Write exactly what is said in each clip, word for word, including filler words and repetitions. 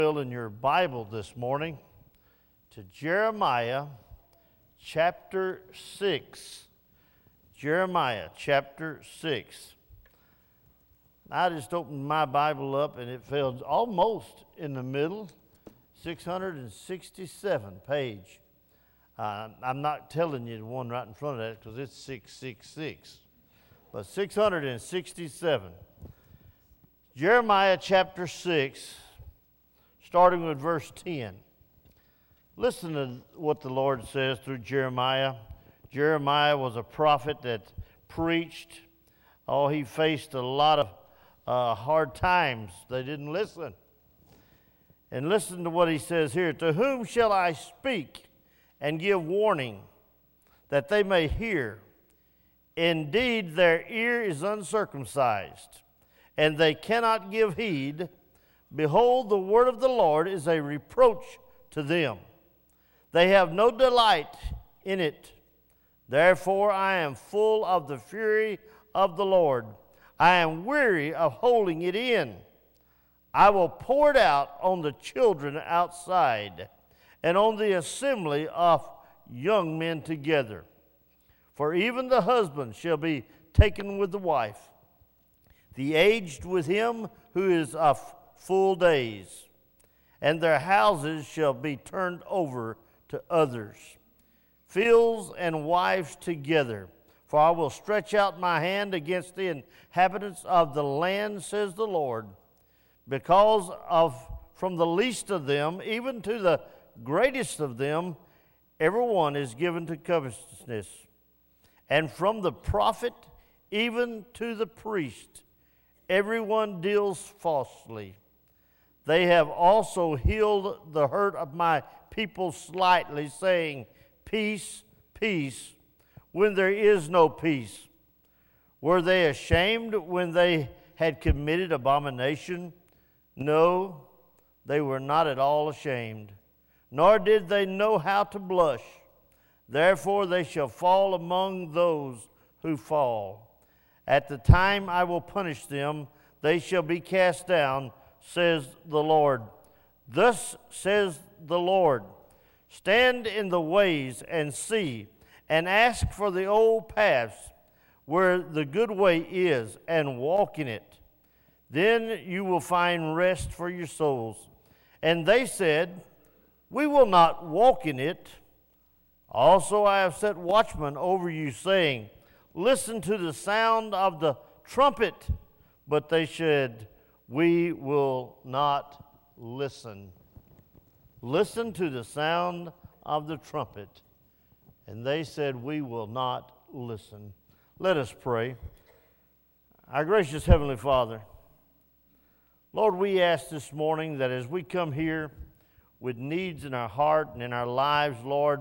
In your Bible this morning to Jeremiah chapter six. Jeremiah chapter six. I just opened my Bible up and it fell almost in the middle, six hundred sixty-seven page. Uh, I'm not telling you the one right in front of that because it's six six six, but six hundred sixty-seven. Jeremiah chapter six. Starting with verse ten. Listen to what the Lord says through Jeremiah. Jeremiah was a prophet that preached. Oh, he faced a lot of uh, hard times. They didn't listen. And listen to what he says here. To whom shall I speak and give warning that they may hear? Indeed, their ear is uncircumcised, and they cannot give heed. Behold, the word of the Lord is a reproach to them. They have no delight in it. Therefore I am full of the fury of the Lord. I am weary of holding it in. I will pour it out on the children outside and on the assembly of young men together. For even the husband shall be taken with the wife, the aged with him who is of full days, and their houses shall be turned over to others, fields and wives together. For I will stretch out my hand against the inhabitants of the land, says the Lord, because of from the least of them even to the greatest of them, everyone is given to covetousness, and from the prophet even to the priest, everyone deals falsely. They have also healed the hurt of my people slightly, saying, peace, peace, when there is no peace. Were they ashamed when they had committed abomination? No, they were not at all ashamed, nor did they know how to blush. Therefore they shall fall among those who fall. At the time I will punish them, they shall be cast down, says the Lord. Thus says the Lord, stand in the ways and see, and ask for the old paths where the good way is, and walk in it. Then you will find rest for your souls. And they said, we will not walk in it. Also I have set watchmen over you, saying, listen to the sound of the trumpet. But they said, we will not listen. Listen to the sound of the trumpet. And they said, we will not listen. Let us pray. Our gracious Heavenly Father, Lord, we ask this morning that as we come here with needs in our heart and in our lives, Lord,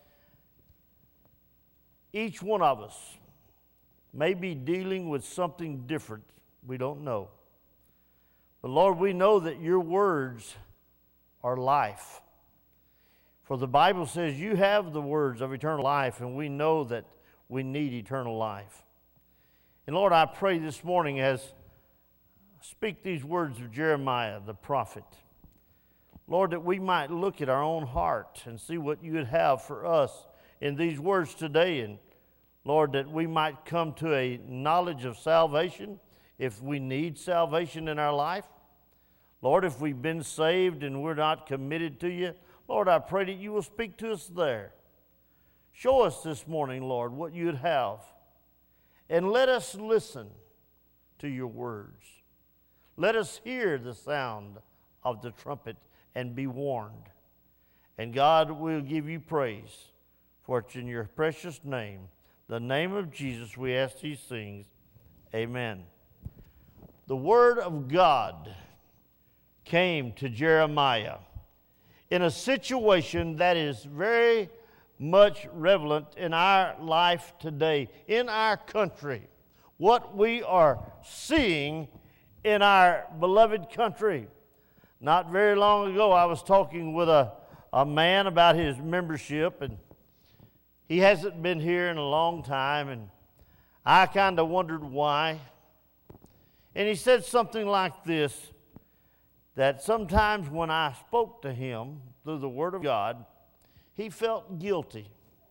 each one of us may be dealing with something different. We don't know. But Lord, we know that your words are life. For the Bible says you have the words of eternal life, and we know that we need eternal life. And Lord, I pray this morning as I speak these words of Jeremiah, the prophet, Lord, that we might look at our own heart and see what you would have for us in these words today. And Lord, that we might come to a knowledge of salvation if we need salvation in our life. Lord, if we've been saved and we're not committed to you, Lord, I pray that you will speak to us there. Show us this morning, Lord, what you'd have. And let us listen to your words. Let us hear the sound of the trumpet and be warned. And God will give you praise, for it's in your precious name, the name of Jesus, we ask these things. Amen. The word of God came to Jeremiah in a situation that is very much relevant in our life today, in our country, what we are seeing in our beloved country. Not very long ago, I was talking with a, a man about his membership, and he hasn't been here in a long time, and I kind of wondered why. And he said something like this: that sometimes when I spoke to him through the Word of God, he felt guilty.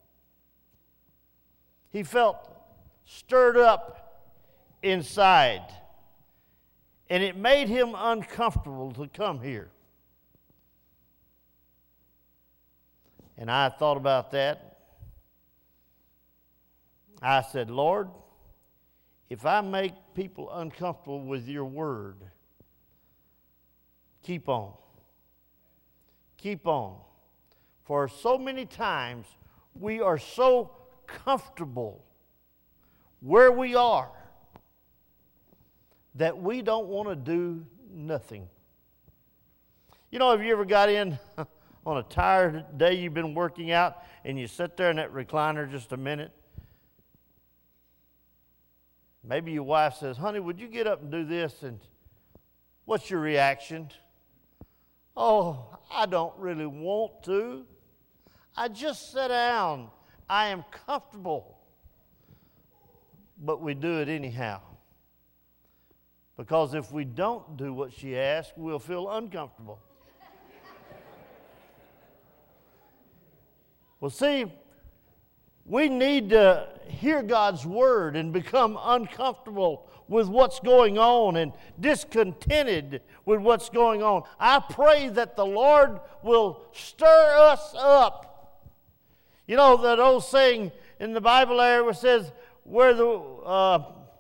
He felt stirred up inside. And it made him uncomfortable to come here. And I thought about that. I said, Lord, if I make people uncomfortable with your word, keep on. Keep on. For so many times we are so comfortable where we are that we don't want to do nothing. You know, have you ever got in on a tired day you've been working out and you sit there in that recliner just a minute? Maybe your wife says, honey, would you get up and do this? And what's your reaction? Oh, I don't really want to. I just sit down. I am comfortable. But we do it anyhow. Because if we don't do what she asks, we'll feel uncomfortable. Well, see, we need to hear God's word and become uncomfortable with what's going on and discontented with what's going on. I pray that the Lord will stir us up. You know that old saying in the Bible there where it says, where the uh,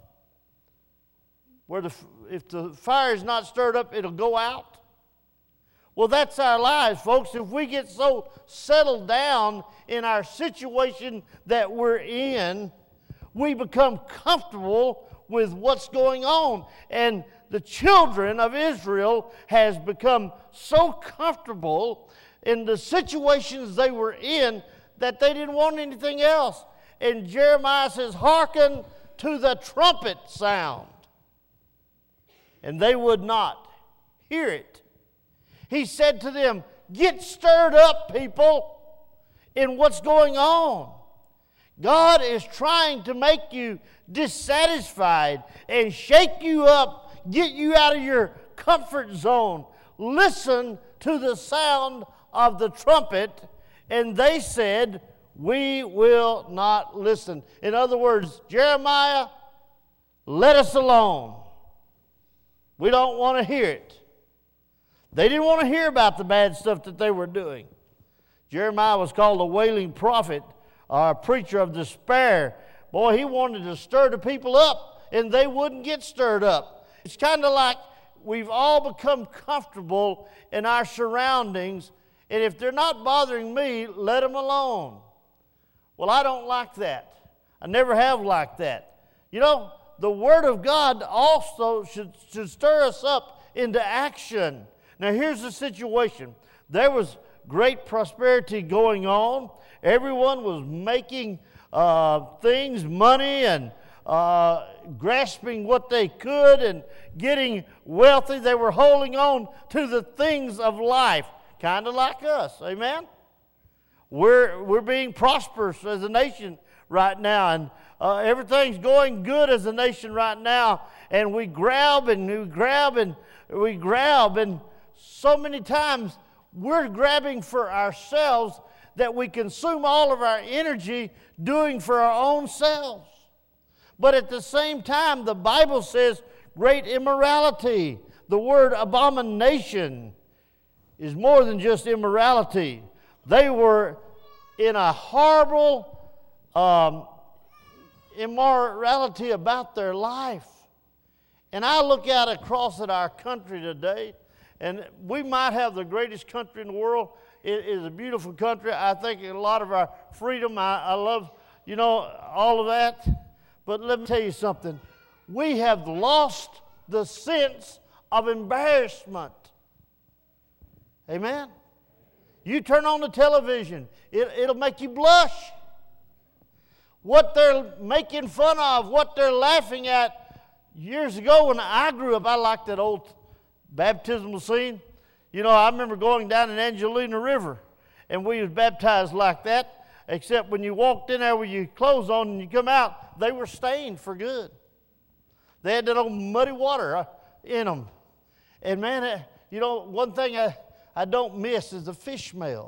where the if the fire is not stirred up, it'll go out. Well, that's our lives, folks. If we get so settled down in our situation that we're in, we become comfortable with what's going on. And the children of Israel has become so comfortable in the situations they were in that they didn't want anything else. And Jeremiah says, hearken to the trumpet sound. And they would not hear it. He said to them, get stirred up, people, in what's going on. God is trying to make you dissatisfied and shake you up, get you out of your comfort zone. Listen to the sound of the trumpet. And they said, we will not listen. In other words, Jeremiah, let us alone. We don't want to hear it. They didn't want to hear about the bad stuff that they were doing. Jeremiah was called a wailing prophet, or a preacher of despair. Boy, he wanted to stir the people up, and they wouldn't get stirred up. It's kind of like we've all become comfortable in our surroundings, and if they're not bothering me, let them alone. Well, I don't like that. I never have liked that. You know, the Word of God also should, should stir us up into action. Now, here's the situation. There was great prosperity going on. Everyone was making uh, things, money, and uh, grasping what they could and getting wealthy. They were holding on to the things of life, kind of like us. Amen? We're, we're being prosperous as a nation right now, and uh, everything's going good as a nation right now, and we grab and we grab and we grab, and so many times we're grabbing for ourselves that we consume all of our energy doing for our own selves. But at the same time, the Bible says great immorality. The word abomination is more than just immorality. They were in a horrible um, immorality about their life. And I look out across at our country today, and we might have the greatest country in the world. It is a beautiful country. I think a lot of our freedom, I, I love, you know, all of that. But let me tell you something. We have lost the sense of embarrassment. Amen? You turn on the television, it, it'll make you blush. What they're making fun of, what they're laughing at. Years ago when I grew up, I liked that old baptismal scene. You know, I remember going down in Angelina River, and we was baptized like that, except when you walked in there with your clothes on and you come out, they were stained for good. They had that old muddy water in them. And man, you know, one thing I, I don't miss is the fish smell.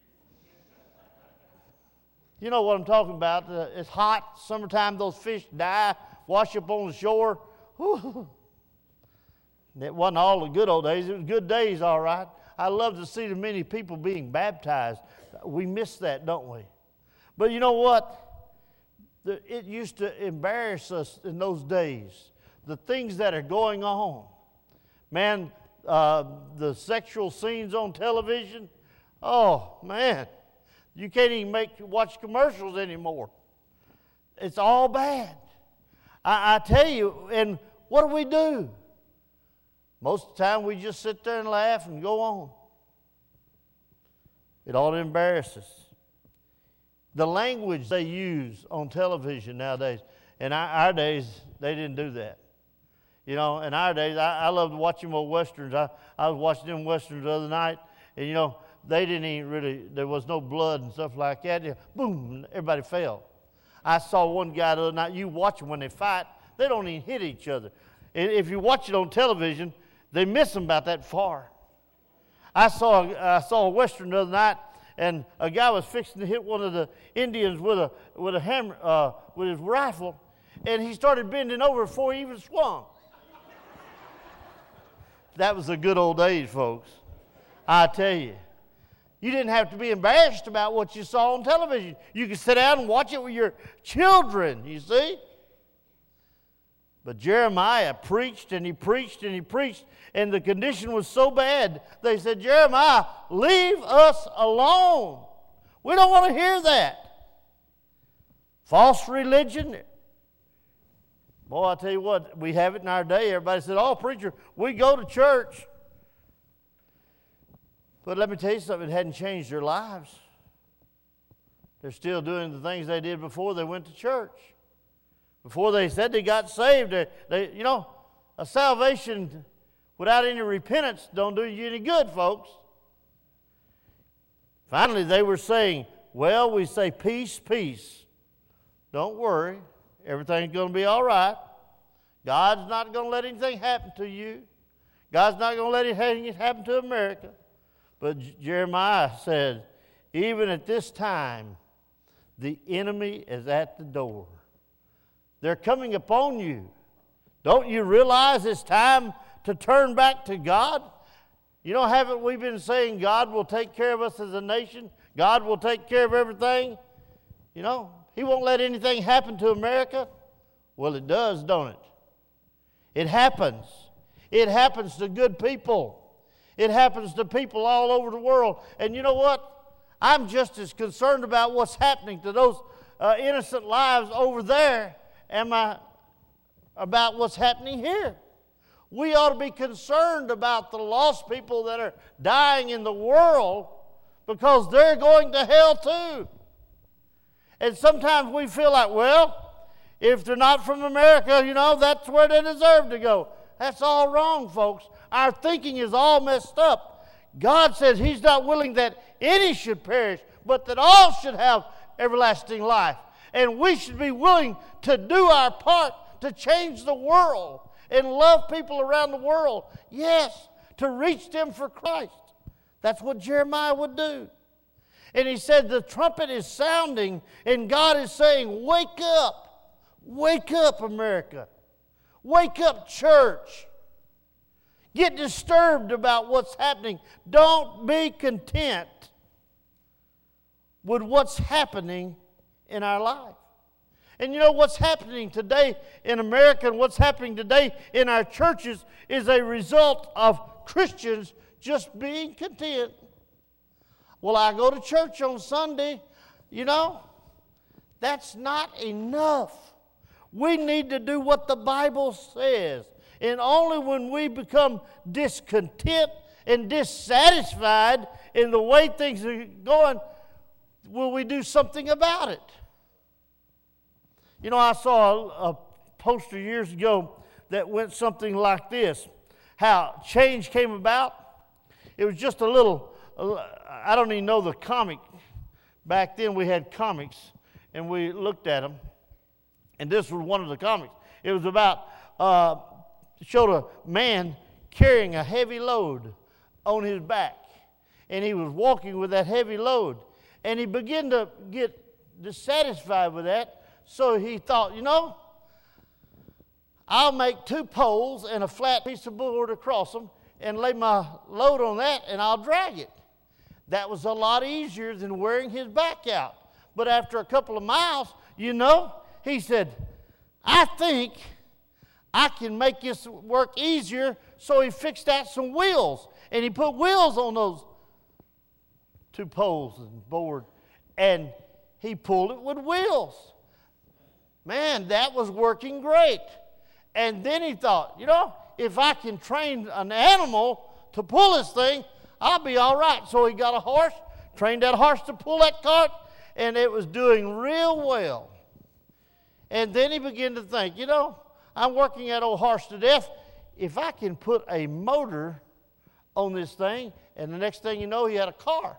You know what I'm talking about. Uh, it's hot. Summertime, those fish die, wash up on the shore. Whew. It wasn't all the good old days. It was good days, all right. I love to see the many people being baptized. We miss that, don't we? But you know what? The, it used to embarrass us in those days. The things that are going on. Man, uh, the sexual scenes on television. Oh, man. You can't even make watch commercials anymore. It's all bad. I, I tell you, and what do we do? Most of the time we just sit there and laugh and go on. It ought to embarrass us. The language they use on television nowadays, in our, our days, they didn't do that. You know, in our days, I, I loved watching old westerns. I, I was watching them westerns the other night, and you know, they didn't even really, there was no blood and stuff like that. Boom, everybody fell. I saw one guy the other night, you watch them when they fight, they don't even hit each other. And if you watch it on television, they miss them about that far. I saw, I saw a western the other night, and a guy was fixing to hit one of the Indians with a, with a hammer, uh, with his rifle, and he started bending over before he even swung. That was the good old days, folks. I tell you. You didn't have to be embarrassed about what you saw on television. You could sit down and watch it with your children, you see. But Jeremiah preached and he preached and he preached, and the condition was so bad, they said, Jeremiah, leave us alone. We don't want to hear that. False religion. Boy, I tell you what, we have it in our day. Everybody said, oh, preacher, we go to church. But let me tell you something, it hadn't changed their lives. They're still doing the things they did before they went to church. Before they said they got saved, they, they, you know, a salvation without any repentance don't do you any good, folks. Finally, they were saying, well, we say peace, peace. Don't worry. Everything's going to be all right. God's not going to let anything happen to you. God's not going to let anything happen to America. But Jeremiah said, even at this time, the enemy is at the door. They're coming upon you. Don't you realize it's time to turn back to God? You know, haven't we been saying God will take care of us as a nation? God will take care of everything? You know, He won't let anything happen to America. Well, it does, don't it? It happens. It happens to good people. It happens to people all over the world. And you know what? I'm just as concerned about what's happening to those uh, innocent lives over there am I about what's happening here. We ought to be concerned about the lost people that are dying in the world because they're going to hell too. And sometimes we feel like, well, if they're not from America, you know, that's where they deserve to go. That's all wrong, folks. Our thinking is all messed up. God says He's not willing that any should perish, but that all should have everlasting life. And we should be willing to do our part to change the world and love people around the world. Yes, to reach them for Christ. That's what Jeremiah would do. And he said the trumpet is sounding and God is saying, wake up. Wake up, America. Wake up, church. Get disturbed about what's happening. Don't be content with what's happening in our life. And you know what's happening today in America and what's happening today in our churches is a result of Christians just being content. Well, I go to church on Sunday. You know, that's not enough. We need to do what the Bible says. And only when we become discontent and dissatisfied in the way things are going will we do something about it. You know, I saw a, a poster years ago that went something like this. How change came about. It was just a little, I don't even know the comic. Back then we had comics and we looked at them. And this was one of the comics. It was about, uh, showed a man carrying a heavy load on his back. And he was walking with that heavy load. And he began to get dissatisfied with that. So he thought, you know, I'll make two poles and a flat piece of board across them and lay my load on that and I'll drag it. That was a lot easier than wearing his back out. But after a couple of miles, you know, he said, I think I can make this work easier. So he fixed out some wheels. And he put wheels on those two poles and board. And he pulled it with wheels. Man, that was working great. And then he thought, you know, if I can train an animal to pull this thing, I'll be all right. So he got a horse, trained that horse to pull that cart, and it was doing real well. And then he began to think, you know, I'm working that old horse to death. If I can put a motor on this thing, and the next thing you know, he had a car.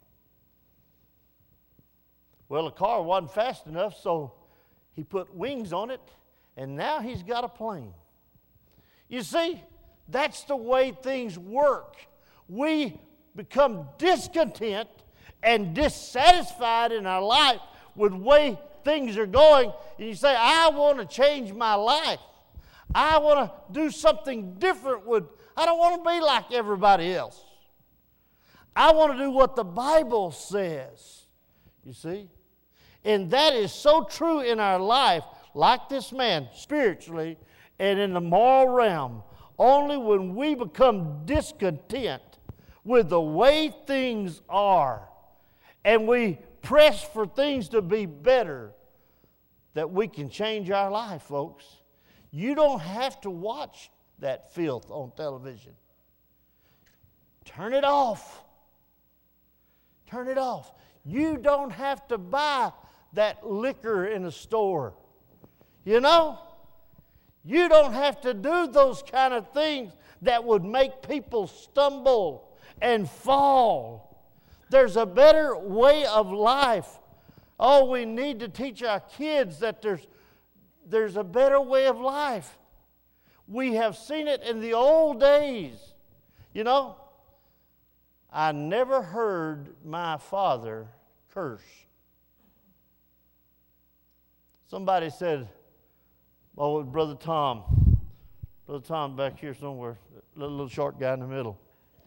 Well, the car wasn't fast enough, so he put wings on it, and now he's got a plane. You see, that's the way things work. We become discontent and dissatisfied in our life with the way things are going, and you say, I want to change my life. I want to do something different with, I don't want to be like everybody else. I want to do what the Bible says, you see. And that is so true in our life, like this man, spiritually and in the moral realm. Only when we become discontent with the way things are and we press for things to be better, that we can change our life, folks. You don't have to watch that filth on television. Turn it off. Turn it off. You don't have to buy that liquor in a store. You know? You don't have to do those kind of things that would make people stumble and fall. There's a better way of life. Oh, we need to teach our kids that there's, there's a better way of life. We have seen it in the old days. You know, I never heard my father curse. Somebody said, oh, Brother Tom. Brother Tom back here somewhere, little, little short guy in the middle.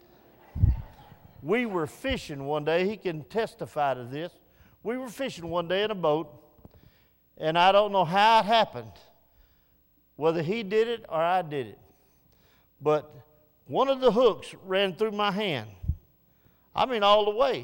We were fishing one day. He can testify to this. We were fishing one day in a boat, and I don't know how it happened, whether he did it or I did it. But one of the hooks ran through my hand. I mean, all the way.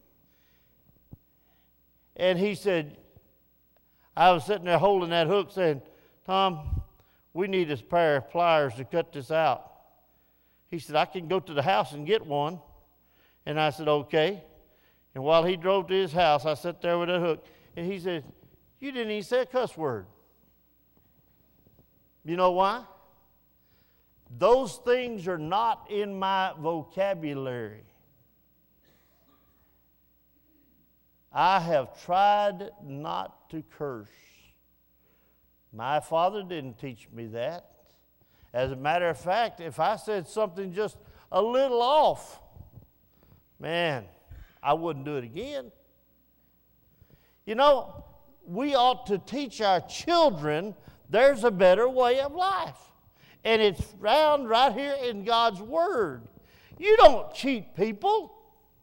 And he said, I was sitting there holding that hook saying, Tom, we need a pair of pliers to cut this out. He said, I can go to the house and get one. And I said, okay. And while he drove to his house, I sat there with a hook. And he said, you didn't even say a cuss word. You know why? Those things are not in my vocabulary. I have tried not to curse. My father didn't teach me that. As a matter of fact, if I said something just a little off, man, I wouldn't do it again. You know, we ought to teach our children there's a better way of life. And it's found right here in God's Word. You don't cheat people.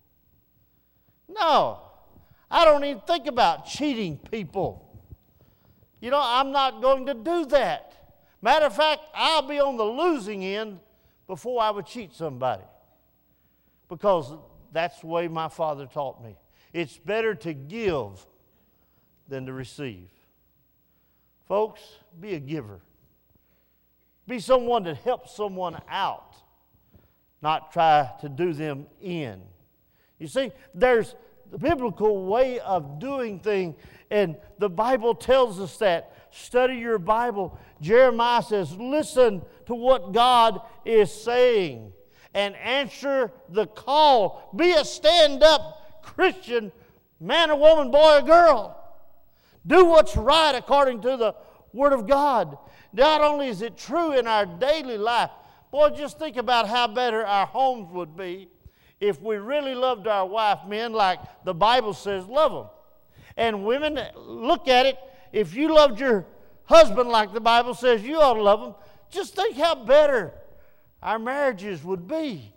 No, I don't even think about cheating people. You know, I'm not going to do that. Matter of fact, I'll be on the losing end before I would cheat somebody. Because that's the way my father taught me. It's better to give than to receive. Folks, be a giver. Be someone that helps someone out, not try to do them in. You see, there's the biblical way of doing things, and the Bible tells us that. Study your Bible. Jeremiah says, listen to what God is saying and answer the call. Be a stand-up Christian, man or woman, boy or girl. Do what's right according to the Word of God. Not only is it true in our daily life, Boy, just think about how better our homes would be if we really loved our wife, men, like the Bible says, love them. And women, look at it. If you loved your husband like the Bible says you ought to love him, just think how better our marriages would be.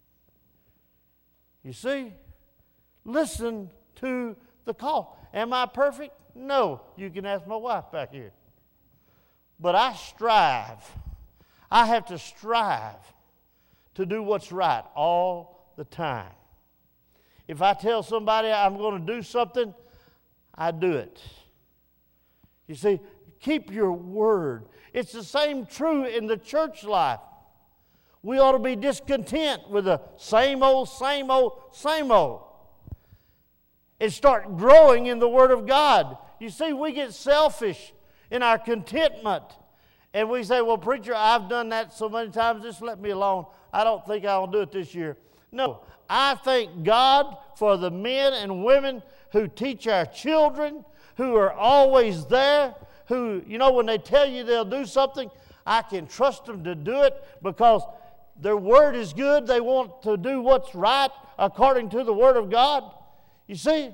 You see? Listen to the call. Am I perfect? No. You can ask my wife back here. But I strive. I have to strive to do what's right all the time. If I tell somebody I'm going to do something, I do it. You see, keep your word. It's the same true in the church life. We ought to be discontent with the same old, same old, same old. And start growing in the Word of God. You see, we get selfish in our contentment. And we say, well, preacher, I've done that so many times, just let me alone. I don't think I'll do it this year. No, I thank God for the men and women who teach our children, who are always there, who, you know, when they tell you they'll do something, I can trust them to do it because their word is good. They want to do what's right according to the Word of God. You see,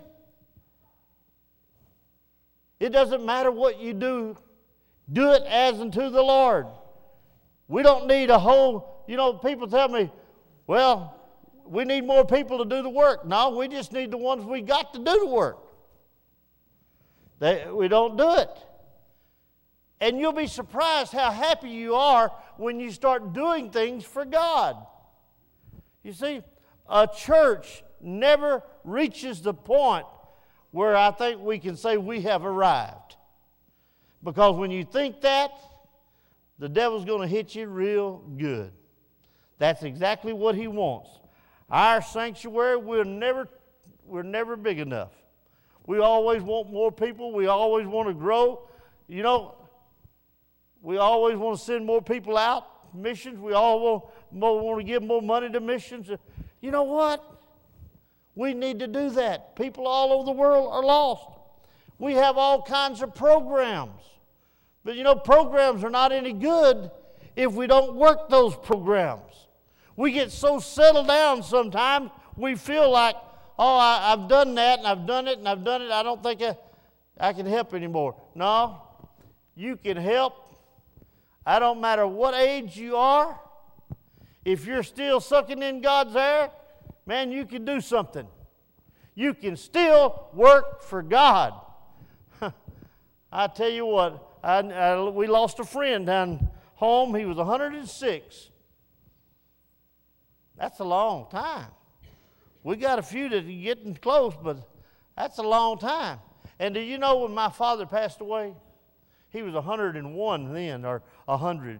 it doesn't matter what you do. Do it as unto the Lord. We don't need a whole, you know, people tell me, well, we need more people to do the work. No, we just need the ones we got to do the work. They, we don't do it. And you'll be surprised how happy you are when you start doing things for God. You see, a church never reaches the point where I think we can say we have arrived. Because when you think that, the devil's going to hit you real good. That's exactly what he wants. Our sanctuary, we're never, we're never big enough. We always want more people. We always want to grow. You know, we always want to send more people out, missions. We all want, more, want to give more money to missions. You know what? We need to do that. People all over the world are lost. We have all kinds of programs. But you know, programs are not any good if we don't work those programs. We get so settled down sometimes, we feel like, oh, I, I've done that, and I've done it, and I've done it. I don't think I, I can help anymore. No, you can help. I don't matter what age you are. If you're still sucking in God's air, man, you can do something. You can still work for God. I tell you what, I, I, we lost a friend down home. He was one hundred six. That's a long time. We got a few that are getting close, but that's a long time. And do you know when my father passed away? He was one hundred one then, or one hundred.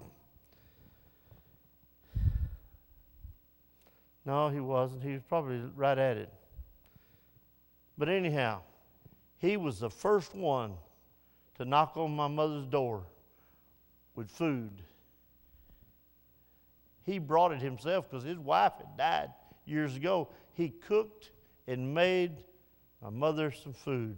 No, he wasn't. He was probably right at it. But anyhow, he was the first one to knock on my mother's door with food. He brought it himself because his wife had died years ago. He cooked and made my mother some food.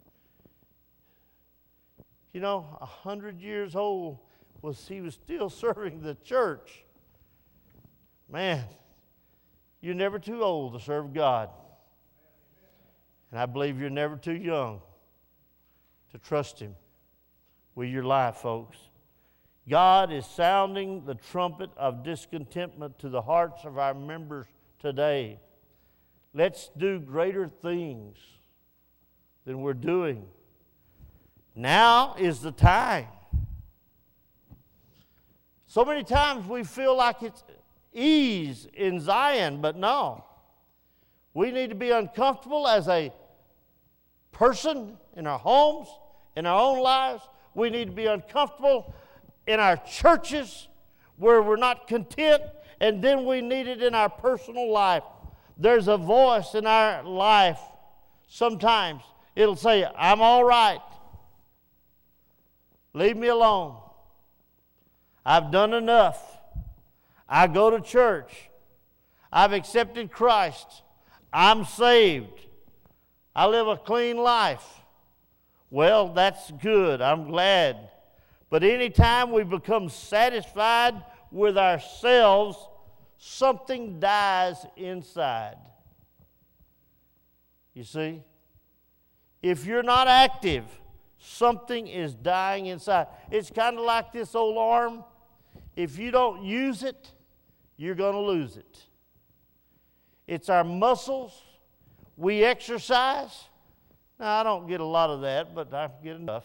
You know, a hundred years old, was he was still serving the church. Man, you're never too old to serve God. And I believe you're never too young to trust Him with your life, folks. God is sounding the trumpet of discontentment to the hearts of our members today. Let's do greater things than we're doing. Now is the time. So many times we feel like it's ease in Zion, but no. We need to be uncomfortable as a person in our homes, in our own lives. We need to be uncomfortable in our churches where we're not content, and then we need it in our personal life. There's a voice in our life. Sometimes it'll say, I'm all right. Leave me alone. I've done enough. I go to church. I've accepted Christ. I'm saved. I live a clean life. Well, that's good. I'm glad. But anytime we become satisfied with ourselves, something dies inside. You see? If you're not active, something is dying inside. It's kind of like this old arm. If you don't use it, you're going to lose it. It's our muscles. We exercise. Now, I don't get a lot of that, but I get enough.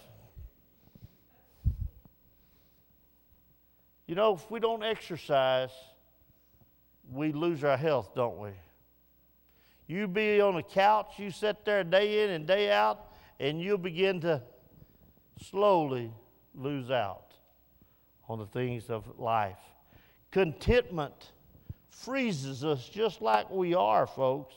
You know, if we don't exercise, we lose our health, don't we? You be on a couch, you sit there day in and day out, and you'll begin to slowly lose out on the things of life. Contentment freezes us just like we are, folks.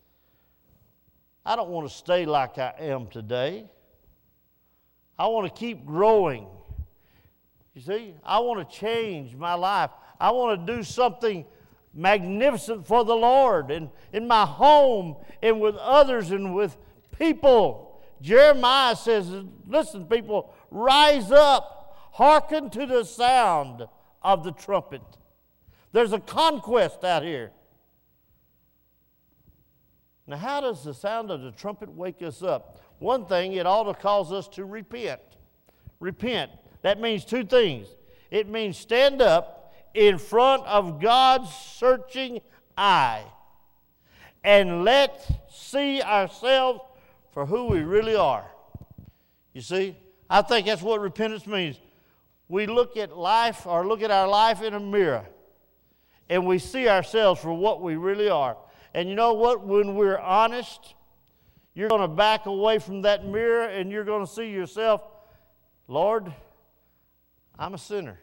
I don't want to stay like I am today. I want to keep growing. You see, I want to change my life. I want to do something magnificent for the Lord and in my home and with others and with people. Jeremiah says, listen, people, rise up, hearken to the sound of the trumpet. There's a conquest out here. Now, how does the sound of the trumpet wake us up? One thing, it ought to cause us to repent. Repent. That means two things. It means stand up in front of God's searching eye and let see ourselves for who we really are. You see, I think that's what repentance means. We look at life or look at our life in a mirror and we see ourselves for what we really are. And you know what? When we're honest, you're going to back away from that mirror and you're going to see yourself, Lord, I'm a sinner.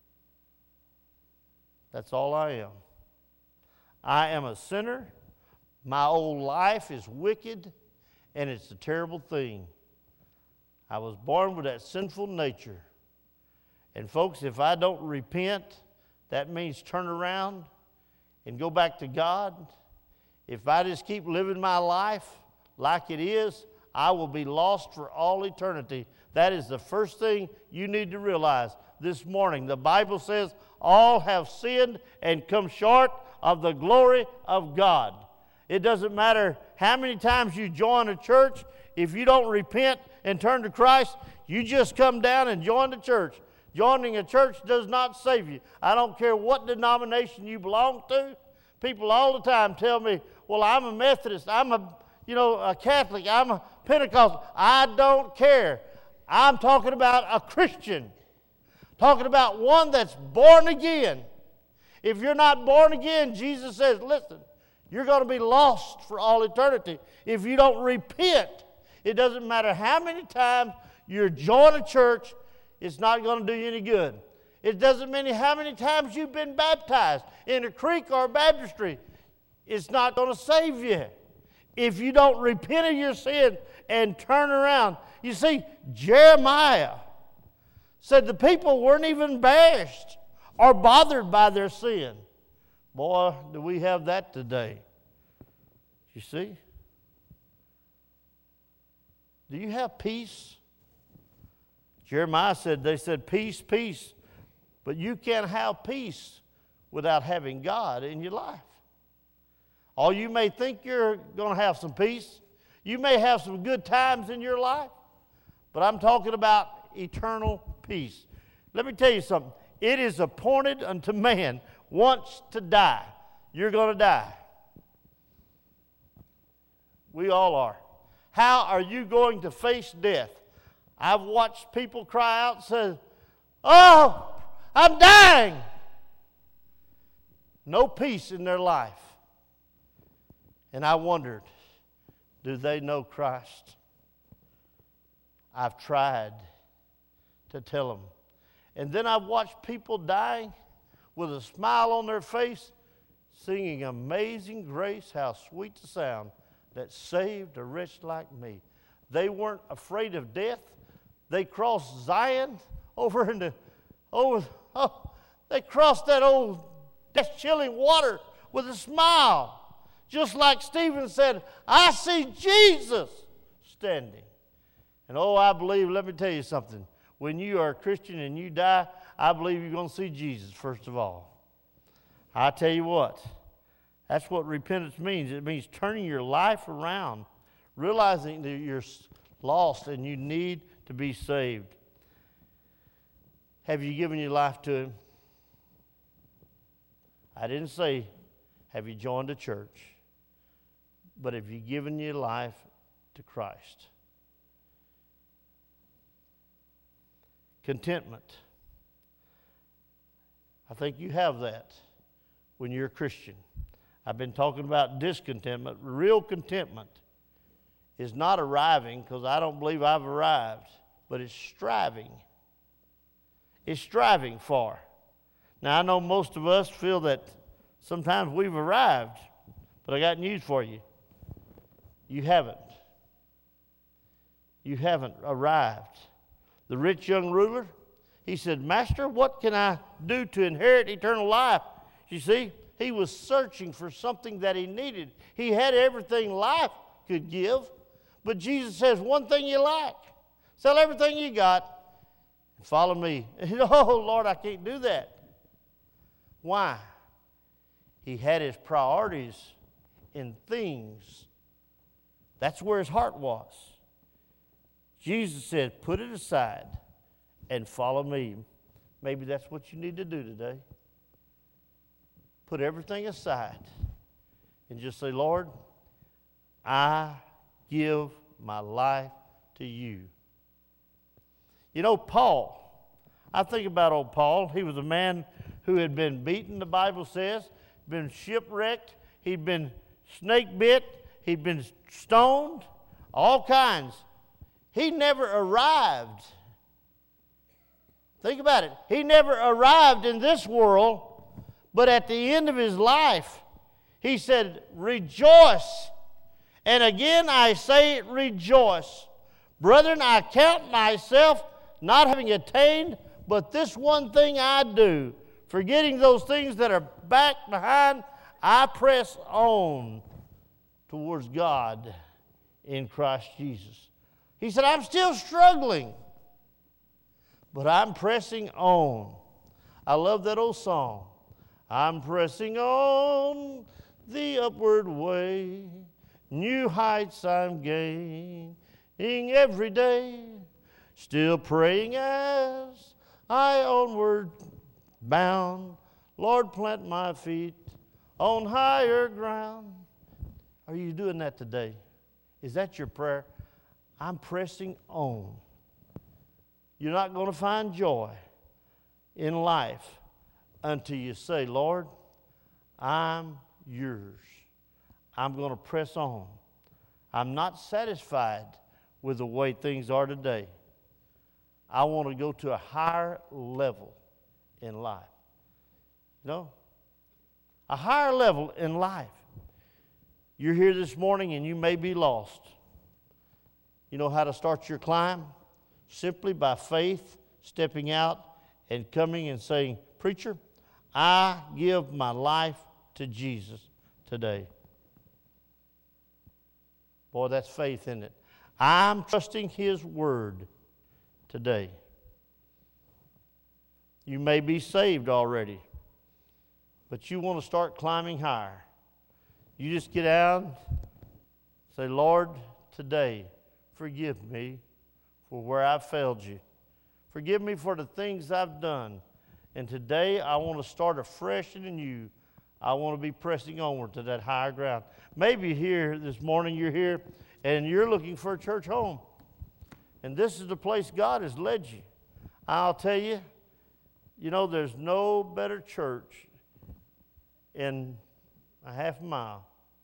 That's all I am. I am a sinner. My old life is wicked, and it's a terrible thing. I was born with that sinful nature. And folks, if I don't repent, that means turn around and go back to God. If I just keep living my life like it is, I will be lost for all eternity. That is the first thing you need to realize this morning. The Bible says, all have sinned and come short of the glory of God. It doesn't matter how many times you join a church. If you don't repent and turn to Christ, you just come down and join the church. Joining a church does not save you. I don't care what denomination you belong to. People all the time tell me, well, I'm a Methodist, I'm a, you know, a Catholic, I'm a Pentecostal. I don't care. I'm talking about a Christian. Talking about one that's born again. If you're not born again, Jesus says, listen, you're going to be lost for all eternity if you don't repent. It doesn't matter how many times you join a church, it's not going to do you any good. It doesn't matter how many times you've been baptized in a creek or a baptistry. It's not going to save you if you don't repent of your sin and turn around. You see, Jeremiah said the people weren't even bashed or bothered by their sin. Boy, do we have that today. You see? Do you have peace? Jeremiah said, they said, peace, peace. But you can't have peace without having God in your life. Or you may think you're going to have some peace. You may have some good times in your life. But I'm talking about eternal peace. Let me tell you something. It is appointed unto man once to die. You're going to die. We all are. How are you going to face death? I've watched people cry out and say, oh, I'm dying. No peace in their life. And I wondered, do they know Christ? I've tried to tell them. And then I've watched people dying with a smile on their face, singing Amazing Grace, how sweet the sound that saved a wretch like me. They weren't afraid of death. They crossed Zion over into, over, oh, they crossed that old death-chilling water with a smile. Just like Stephen said, I see Jesus standing. And oh, I believe, let me tell you something. When you are a Christian and you die, I believe you're going to see Jesus, first of all. I tell you what, that's what repentance means. It means turning your life around, realizing that you're lost and you need to be saved. Have you given your life to Him? I didn't say, have you joined a church? But have you given your life to Christ? Contentment. I think you have that when you're a Christian. I've been talking about discontentment. Real contentment is not arriving, because I don't believe I've arrived, but it's striving. It's striving for. Now, I know most of us feel that sometimes we've arrived, but I got news for you. You haven't. You haven't arrived. The rich young ruler, he said, Master, what can I do to inherit eternal life? You see, he was searching for something that he needed. He had everything life could give, but Jesus says, one thing you lack. Sell everything you got and follow me. And, oh, Lord, I can't do that. Why? He had his priorities in things. That's where his heart was. Jesus said, put it aside and follow me. Maybe that's what you need to do today. Put everything aside and just say, Lord, I give my life to you. You know, Paul, I think about old Paul. He was a man who had been beaten, the Bible says, been shipwrecked, he'd been snake bit, he'd been stoned, all kinds. He never arrived. Think about it. He never arrived in this world, but at the end of his life, he said, rejoice. And again I say, rejoice. Brethren, I count myself not having attained, but this one thing I do, forgetting those things that are back behind, I press on towards God in Christ Jesus. He said, I'm still struggling, but I'm pressing on. I love that old song. I'm pressing on the upward way. New heights I'm gaining every day. Still praying as I onward bound. Lord, plant my feet on higher ground. Are you doing that today? Is that your prayer? I'm pressing on. You're not going to find joy in life until you say, Lord, I'm yours. I'm going to press on. I'm not satisfied with the way things are today. I want to go to a higher level in life. You know? A higher level in life. You're here this morning and you may be lost. You know how to start your climb? Simply by faith, stepping out and coming and saying, Preacher, I give my life to Jesus today. Boy, that's faith in it. I'm trusting His Word today. You may be saved already, but you want to start climbing higher. You just get down, say, Lord, today, forgive me for where I've failed you. Forgive me for the things I've done. And today I want to start afresh and anew. I want to be pressing onward to that higher ground. Maybe here this morning you're here and you're looking for a church home. And this is the place God has led you. I'll tell you, you know, there's no better church in a half mile.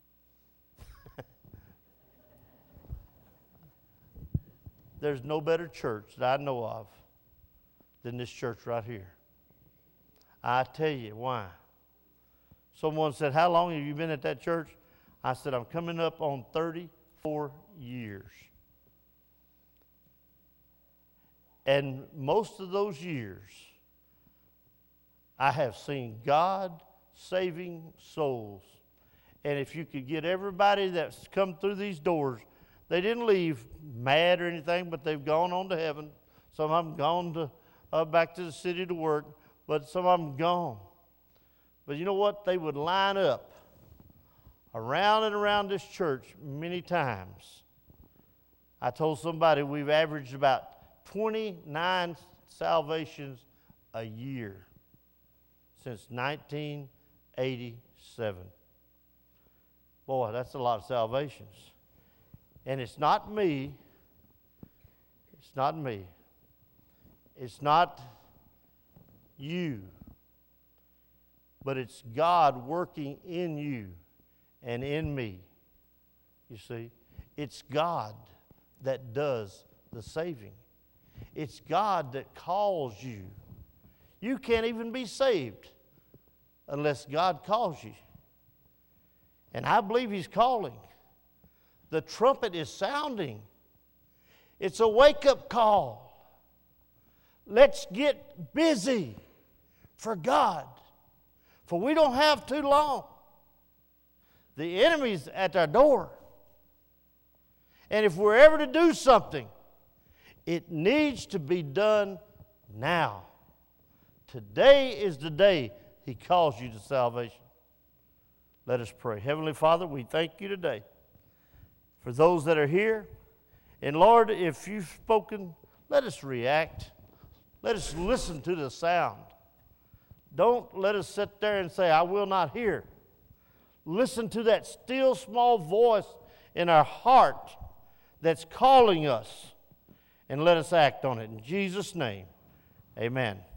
There's no better church that I know of than this church right here. I tell you why. Someone said, how long have you been at that church? I said, I'm coming up on thirty-four years. And most of those years, I have seen God saving souls. And if you could get everybody that's come through these doors, they didn't leave mad or anything, but they've gone on to heaven. Some of them gone to uh, back to the city to work, but some of them gone. But you know what? They would line up around and around this church many times. I told somebody we've averaged about twenty-nine salvations a year since nineteen eighty-seven. Boy, that's a lot of salvations. And it's not me. It's not me. It's not you. But it's God working in you and in me. You see? It's God that does the saving. It's God that calls you. You can't even be saved unless God calls you. And I believe He's calling. The trumpet is sounding. It's a wake-up call. Let's get busy for God, for we don't have too long. The enemy's at our door. And if we're ever to do something, it needs to be done now. Today is the day He calls you to salvation. Let us pray. Heavenly Father, we thank You today for those that are here. And Lord, if You've spoken, let us react. Let us listen to the sound. Don't let us sit there and say, I will not hear. Listen to that still small voice in our heart that's calling us, and let us act on it. In Jesus' name, amen.